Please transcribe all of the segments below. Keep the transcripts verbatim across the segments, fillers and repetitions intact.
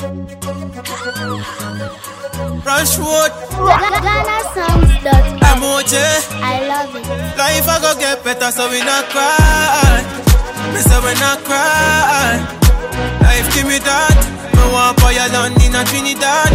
Rushwood Ghana Songs dot com. M O J. I love it. Life I go get better so we not cry. Me say we not cry. Life give me that. Me want for your land in a Trinidad.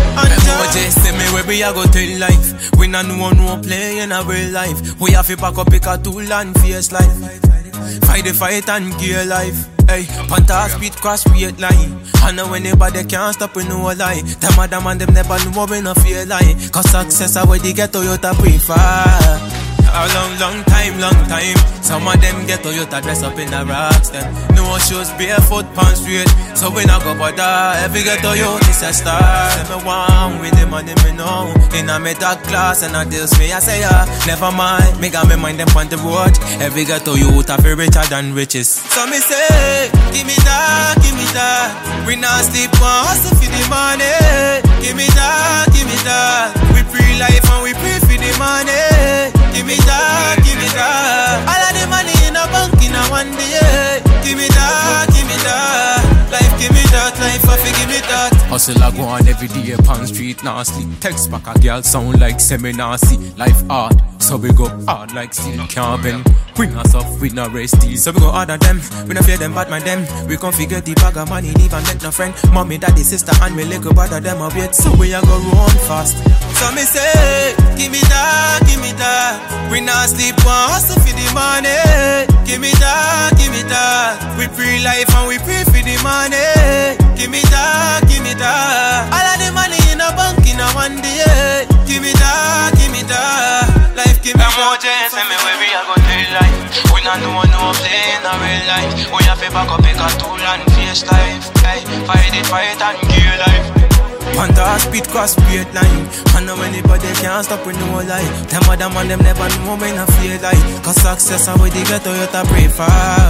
M O J say me where we a go tell life. We not know no play in a real life. We have to pack up pick a tool and face life. Fight the fight and gear life. Hey, Panther speed cross straight line. I know anybody can't stop with no lie. Them a them and them never know we no feel like. Cause success are where they get Toyota prefer. A long, long time, long time. Some of them get Toyota dress up in the rocks. Them no shoes, barefoot, pants straight. So we not go bother. Every get Toyota is a star. Never one with the money me know. In a middle class and I deals me I say yeah. Never mind, me got me mind them on the road. Every get Toyota feel richer than riches. So me say, give me that, give me that. We not sleep one hustle for the money. Give me that, give me that. We pre life and we pray for the money. Give me that, give me that. All of the money in a bank in a one day. Give me that, give me that. Life give me that, life I give me that. Hustle I go on every day upon street, nah sleep. Text back a girl sound like semi-nasty. Life hard, so we go hard like steel can't bend. Bring us up with no rest deals. So we go harder them, we no fear them bad man them. We configure the bag of money, leave and make no friend. Mommy, daddy, sister and me little brother them up yet. So we a go run fast. So me say, give me that, give me that. We not sleep one hustle for the money. Give me that, give me that. We pre life and we pray for the money. Give me that, give me that. All of the money in a bank in a one day. Give me that, give me that. Life give me that. M O J say me where we a go tell life. We not know no play in a real life. We have to back up pick a tool and face life. Hey, fight it, fight and gear life. Panther speed cross straight line. I know anybody can't stop with no lie. Them other man them never know when I feel like. Cause success are where they get Toyota prefer.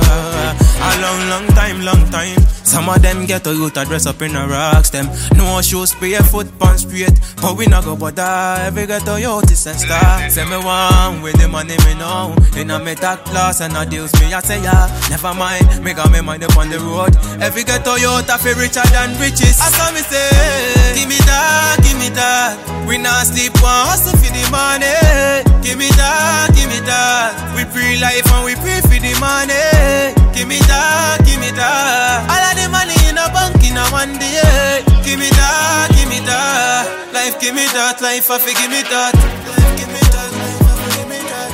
A long, long time, long time. Some of them get Toyota dress up in the rocks. Them no shoes, barefoot, pants straight. But we not go bother. Every get Toyota is a star. Say me one with the money me know. In a metal class and a deals me I say yeah. Never mind, me got me mind up on the road. Every get Toyota feel richer than riches. I saw me say, give me that, give me that. We not sleep one hustle for the money. Give me that, give me that. We pre life and we pray for the money. Give me that, give me that. All of the money in a bank in a one day. Give me that, give me that. Life give me that, life I give me that. Life give me that, life I give me that.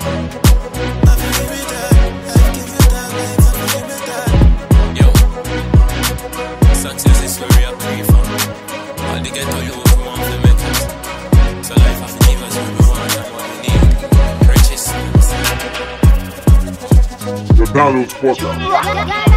Life give me that, life give me that, life I give me that. Yo, success is where we are free from. All the ghetto you who want to make it. So life have to give us what we want and what we need. Purchase. The Download Podcast.